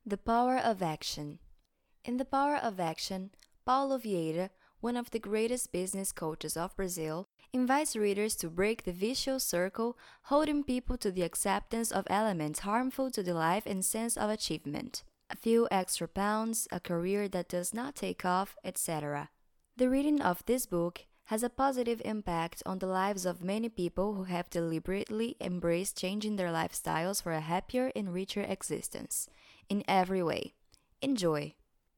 The Power of Action. In The Power of Action, Paulo Vieira, one of the greatest business coaches of Brazil, invites readers to break the vicious circle, holding people to the acceptance of elements harmful to the life and sense of achievement. A few extra pounds, a career that does not take off, etc. The reading of this book has a positive impact on the lives of many people who have deliberately embraced changing their lifestyles for a happier and richer existence, in every way. Enjoy!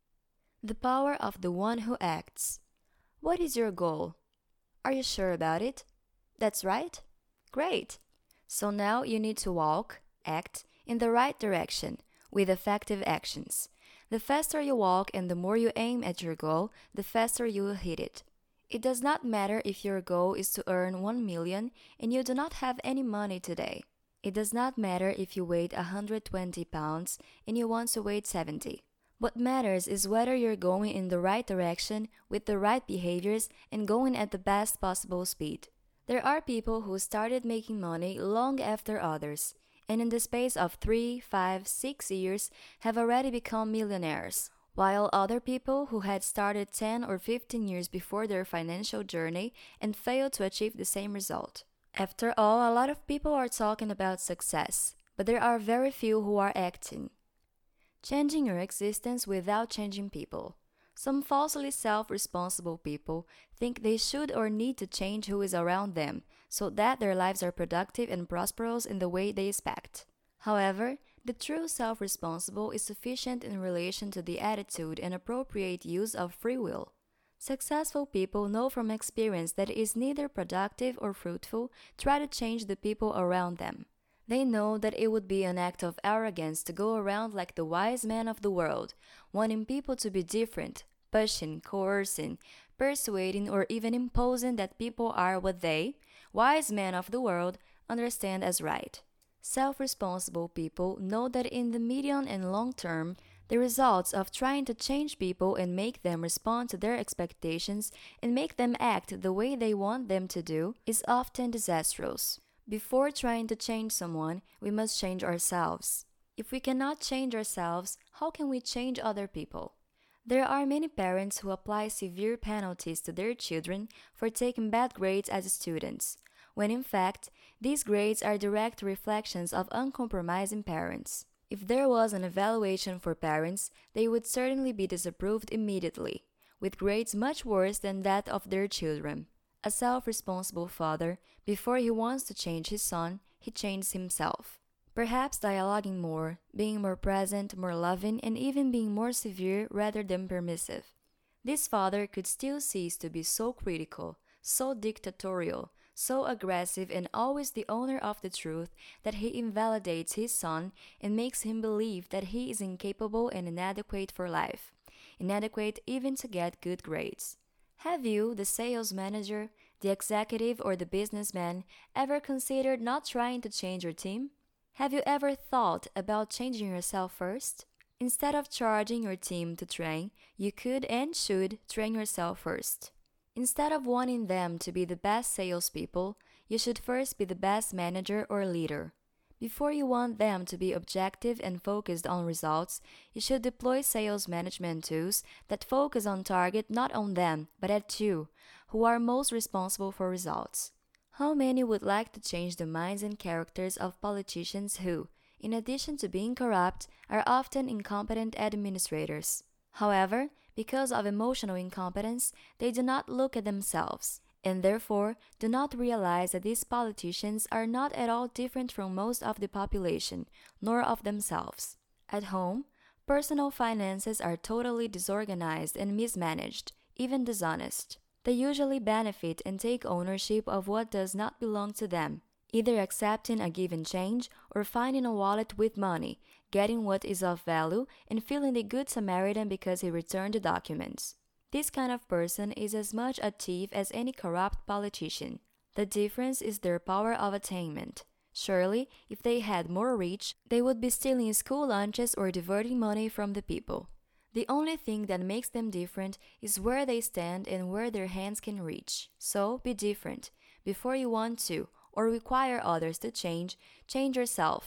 The Power of the One Who Acts. What is your goal? Are you sure about it? That's right? Great! So now you need to act, in the right direction, with effective actions. The faster you walk and the more you aim at your goal, the faster you will hit it. It does not matter if your goal is to earn 1 million and you do not have any money today. It does not matter if you weigh 120 pounds and you want to weigh 70. What matters is whether you're going in the right direction with the right behaviors and going at the best possible speed. There are people who started making money long after others, and in the space of 3, 5, 6 years have already become millionaires, while other people who had started 10 or 15 years before their financial journey and failed to achieve the same result. After all, a lot of people are talking about success, but there are very few who are acting. Changing your existence without changing people. Some falsely self-responsible people think they should or need to change who is around them so that their lives are productive and prosperous in the way they expect. However, the true self-responsible is sufficient in relation to the attitude and appropriate use of free will. Successful people know from experience that it is neither productive or fruitful to try to change the people around them. They know that it would be an act of arrogance to go around like the wise man of the world, wanting people to be different, pushing, coercing, persuading, or even imposing that people are what they, wise men of the world, understand as right. Self-responsible people know that in the medium and long term, the results of trying to change people and make them respond to their expectations and make them act the way they want them to do is often disastrous. Before trying to change someone, we must change ourselves. If we cannot change ourselves, how can we change other people? There are many parents who apply severe penalties to their children for taking bad grades as students, when in fact, these grades are direct reflections of uncompromising parents. If there was an evaluation for parents, they would certainly be disapproved immediately, with grades much worse than that of their children. A self-responsible father, before he wants to change his son, he changes himself. Perhaps dialoguing more, being more present, more loving, and even being more severe rather than permissive. This father could still cease to be so critical, so dictatorial, so aggressive and always the owner of the truth that he invalidates his son and makes him believe that he is incapable and inadequate for life, inadequate even to get good grades. Have you, the sales manager, the executive, or the businessman, ever considered not trying to change your team? Have you ever thought about changing yourself first? Instead of charging your team to train, you could and should train yourself first. Instead of wanting them to be the best salespeople, you should first be the best manager or leader. Before you want them to be objective and focused on results, you should deploy sales management tools that focus on target not on them, but at you, who are most responsible for results. How many would like to change the minds and characters of politicians who, in addition to being corrupt, are often incompetent administrators? However, because of emotional incompetence, they do not look at themselves, and therefore do not realize that these politicians are not at all different from most of the population, nor of themselves. At home, personal finances are totally disorganized and mismanaged, even dishonest. They usually benefit and take ownership of what does not belong to them, either accepting a given change or finding a wallet with money, getting what is of value, and feeling the good Samaritan because he returned the documents. This kind of person is as much a thief as any corrupt politician. The difference is their power of attainment. Surely, if they had more reach, they would be stealing school lunches or diverting money from the people. The only thing that makes them different is where they stand and where their hands can reach. So, be different. Before you want to, or require others to change, change yourself.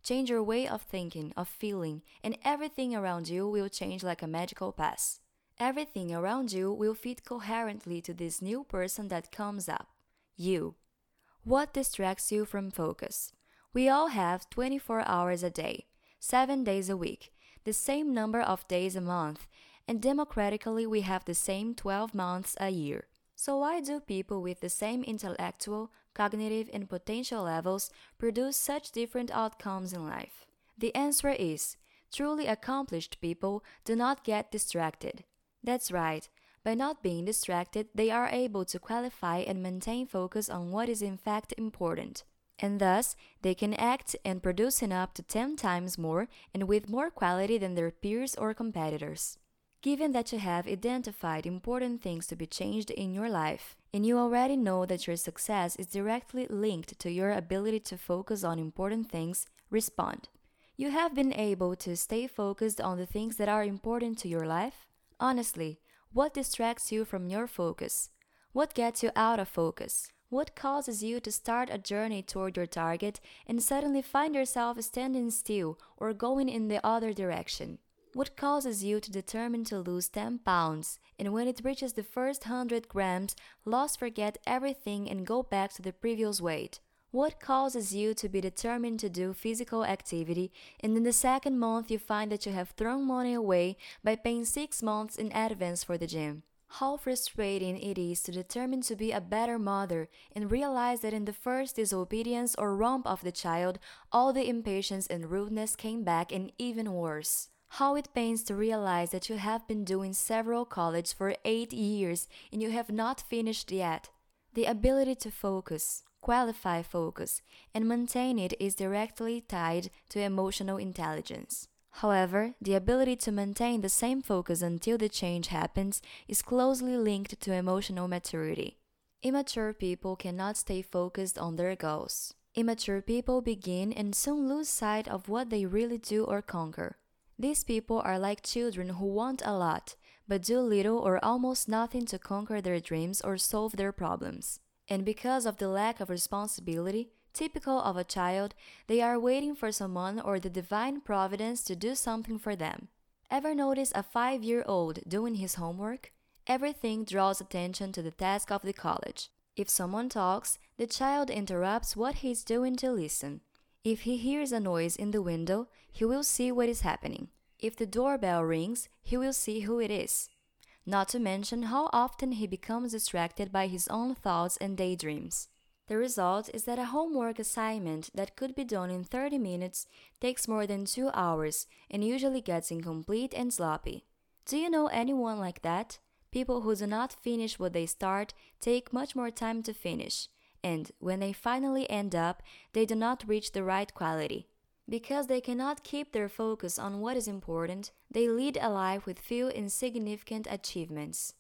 Change your way of thinking, of feeling, and everything around you will change like a magical pass. Everything around you will fit coherently to this new person that comes up. You. What distracts you from focus? We all have 24 hours a day, 7 days a week, the same number of days a month, and democratically we have the same 12 months a year. So why do people with the same intellectual, cognitive, and potential levels produce such different outcomes in life? The answer is, truly accomplished people do not get distracted. That's right. By not being distracted, they are able to qualify and maintain focus on what is in fact important. And thus, they can act and produce in up to 10 times more and with more quality than their peers or competitors. Given that you have identified important things to be changed in your life, and you already know that your success is directly linked to your ability to focus on important things, respond. You have been able to stay focused on the things that are important to your life? Honestly, what distracts you from your focus? What gets you out of focus? What causes you to start a journey toward your target and suddenly find yourself standing still or going in the other direction? What causes you to determine to lose 10 pounds and when it reaches the first 100 grams, forget everything and go back to the previous weight? What causes you to be determined to do physical activity and in the second month you find that you have thrown money away by paying 6 months in advance for the gym? How frustrating it is to determine to be a better mother and realize that in the first disobedience or romp of the child, all the impatience and rudeness came back and even worse. How it pains to realize that you have been doing several colleges for 8 years and you have not finished yet. The ability to focus, qualify focus, and maintain it is directly tied to emotional intelligence. However, the ability to maintain the same focus until the change happens is closely linked to emotional maturity. Immature people cannot stay focused on their goals. Immature people begin and soon lose sight of what they really do or conquer. These people are like children who want a lot, but do little or almost nothing to conquer their dreams or solve their problems. And because of the lack of responsibility, typical of a child, they are waiting for someone or the divine providence to do something for them. Ever notice a 5-year-old doing his homework? Everything draws attention to the task of the college. If someone talks, the child interrupts what he is doing to listen. If he hears a noise in the window, he will see what is happening. If the doorbell rings, he will see who it is. Not to mention how often he becomes distracted by his own thoughts and daydreams. The result is that a homework assignment that could be done in 30 minutes takes more than 2 hours and usually gets incomplete and sloppy. Do you know anyone like that? People who do not finish what they start take much more time to finish, and when they finally end up, they do not reach the right quality. Because they cannot keep their focus on what is important, they lead a life with few insignificant achievements.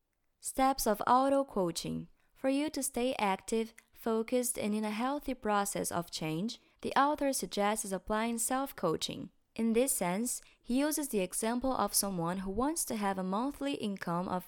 Steps of auto-coaching. For you to stay active, focused, and in a healthy process of change, the author suggests applying self-coaching. In this sense, he uses the example of someone who wants to have a monthly income of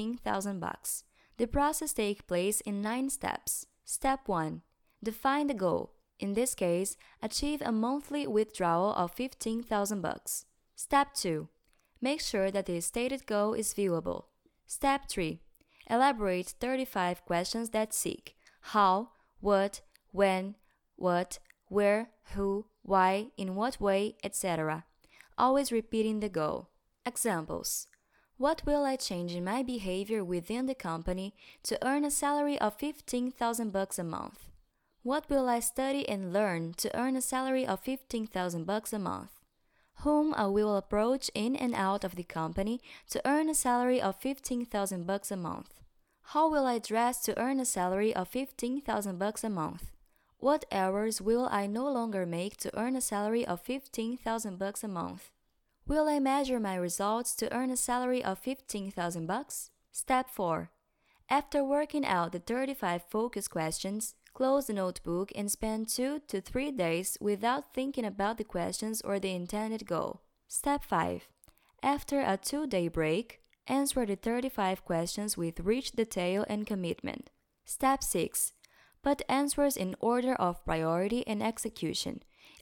$15,000. The process takes place in 9 steps. Step 1. Define the goal. In this case, achieve a monthly withdrawal of $15,000. Step 2. Make sure that the stated goal is viewable. Step 3. Elaborate 35 questions that seek how, what, when, what, where, who, why, in what way, etc. Always repeating the goal. Examples. What will I change in my behavior within the company to earn a salary of $15,000 a month? What will I study and learn to earn a salary of $15,000 a month? Whom I will approach in and out of the company to earn a salary of $15,000 a month? How will I dress to earn a salary of $15,000 a month? What errors will I no longer make to earn a salary of $15,000 a month? Will I measure my results to earn a salary of $15,000? Step 4. After working out the 35 focus questions, close the notebook and spend 2 to 3 days without thinking about the questions or the intended goal. Step 5. After a 2-day break, answer the 35 questions with rich detail and commitment. Step 6. Put answers in order of priority and execution.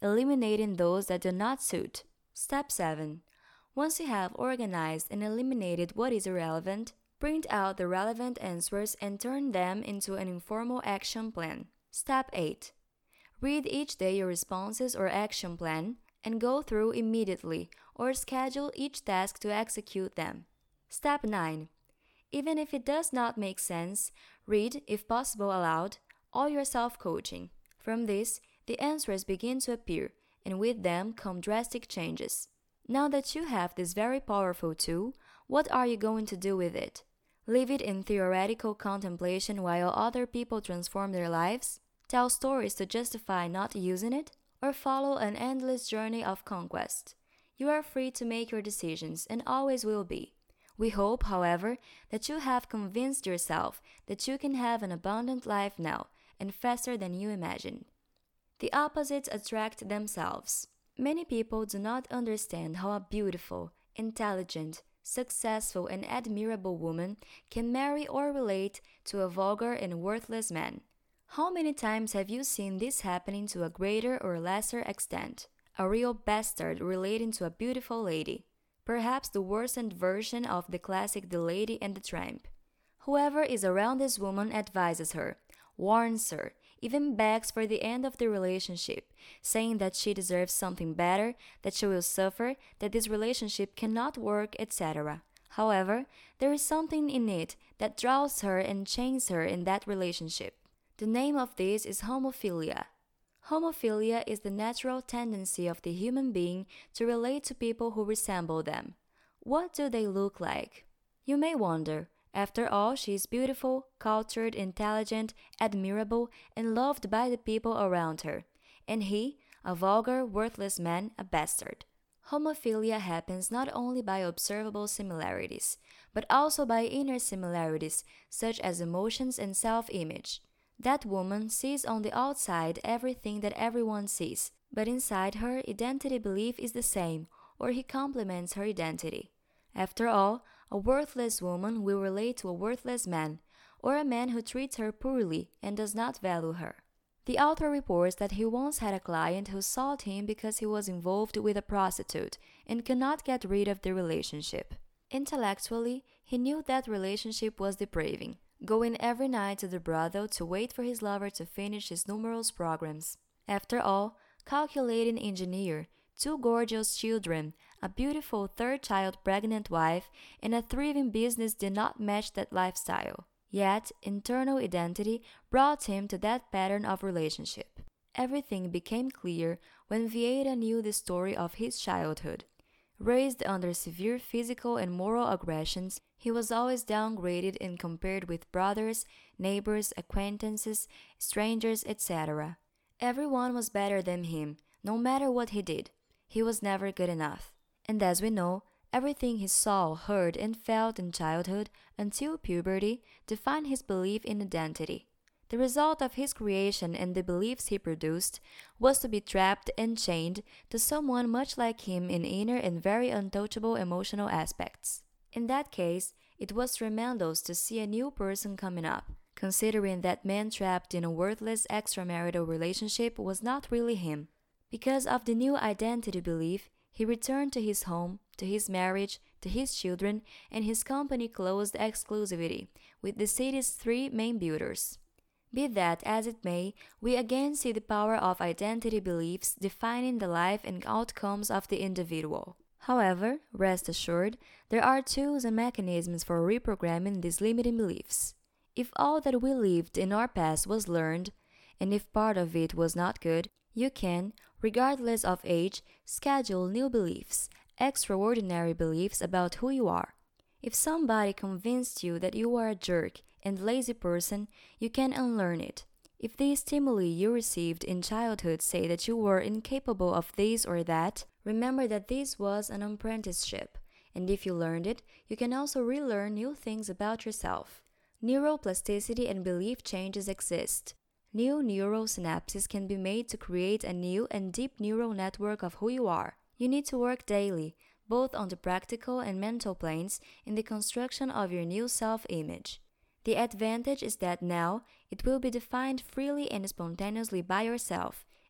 eliminating those that do not suit. Step 7. Once you have organized and eliminated what is irrelevant, print out the relevant answers and turn them into an informal action plan. Step 8. Read each day your responses or action plan and go through immediately or schedule each task to execute them. Step 9. Even if it does not make sense, read, if possible aloud, all your self-coaching. From this, the answers begin to appear, and with them come drastic changes. Now that you have this very powerful tool, what are you going to do with it? Leave it in theoretical contemplation while other people transform their lives? Tell stories to justify not using it? Or follow an endless journey of conquest? You are free to make your decisions and always will be. We hope, however, that you have convinced yourself that you can have an abundant life now and faster than you imagined. The opposites attract themselves. Many people do not understand how a beautiful, intelligent, successful, and admirable woman can marry or relate to a vulgar and worthless man. How many times have you seen this happening to a greater or lesser extent? A real bastard relating to a beautiful lady. Perhaps the worsened version of the classic The Lady and the Tramp. Whoever is around this woman advises her, warns her, even begs for the end of the relationship, saying that she deserves something better, that she will suffer, that this relationship cannot work, etc. However, there is something in it that draws her and chains her in that relationship. The name of this is homophilia. Homophilia is the natural tendency of the human being to relate to people who resemble them. What do they look like? You may wonder. After all, she is beautiful, cultured, intelligent, admirable, and loved by the people around her. And he, a vulgar, worthless man, a bastard. Homophilia happens not only by observable similarities, but also by inner similarities, such as emotions and self-image. That woman sees on the outside everything that everyone sees, but inside her identity belief is the same, or he complements her identity. After all, a worthless woman will relate to a worthless man, or a man who treats her poorly and does not value her. The author reports that he once had a client who sought him because he was involved with a prostitute and could not get rid of the relationship. Intellectually, he knew that relationship was depraving, going every night to the brothel to wait for his lover to finish his numerous programs. After all, calculating engineer, 2 gorgeous children, a beautiful third-child pregnant wife, and a thriving business did not match that lifestyle. Yet, internal identity brought him to that pattern of relationship. Everything became clear when Vieira knew the story of his childhood. Raised under severe physical and moral aggressions, he was always downgraded and compared with brothers, neighbors, acquaintances, strangers, etc. Everyone was better than him, no matter what he did. He was never good enough. And as we know, everything he saw, heard, and felt in childhood until puberty defined his belief in identity. The result of his creation and the beliefs he produced was to be trapped and chained to someone much like him in inner and very untouchable emotional aspects. In that case, it was tremendous to see a new person coming up, considering that man trapped in a worthless extramarital relationship was not really him. Because of the new identity belief, he returned to his home, to his marriage, to his children, and his company closed exclusivity with the city's 3 main builders. Be that as it may, we again see the power of identity beliefs defining the life and outcomes of the individual. However, rest assured, there are tools and mechanisms for reprogramming these limiting beliefs. If all that we lived in our past was learned, and if part of it was not good, you can, regardless of age, schedule new beliefs, extraordinary beliefs about who you are. If somebody convinced you that you are a jerk and lazy person, you can unlearn it. If the stimuli you received in childhood say that you were incapable of this or that, remember that this was an apprenticeship, and if you learned it, you can also relearn new things about yourself. Neuroplasticity and belief changes exist. New neural synapses can be made to create a new and deep neural network of who you are. You need to work daily, both on the practical and mental planes, in the construction of your new self-image. The advantage is that now it will be defined freely and spontaneously by yourself,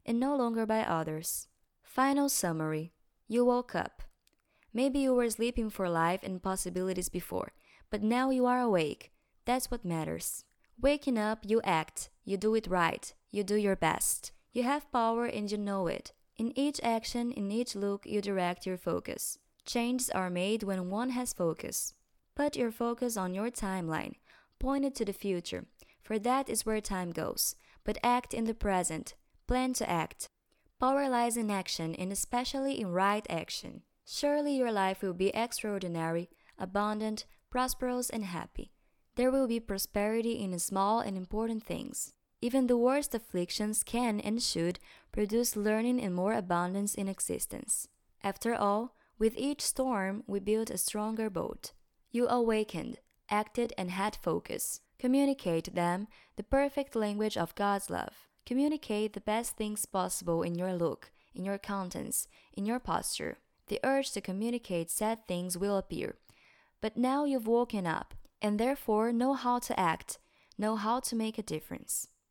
and no longer by others. Final summary. You woke up. Maybe you were sleeping for life and possibilities before, but now you are awake. That's what matters. Waking up, you act, you do it right, you do your best. You have power and you know it. In each action, in each look, you direct your focus. Changes are made when one has focus. Put your focus on your timeline. Point it to the future, for that is where time goes. But act in the present. Plan to act. Power lies in action, and especially in right action. Surely your life will be extraordinary, abundant, prosperous, and happy. There will be prosperity in small and important things. Even the worst afflictions can and should produce learning and more abundance in existence. After all, with each storm, we build a stronger boat. You awakened, acted, and had focus. Communicate them the perfect language of God's love. Communicate the best things possible in your look, in your countenance, in your posture. The urge to communicate sad things will appear. But now you've woken up, and therefore know how to act, know how to make a difference.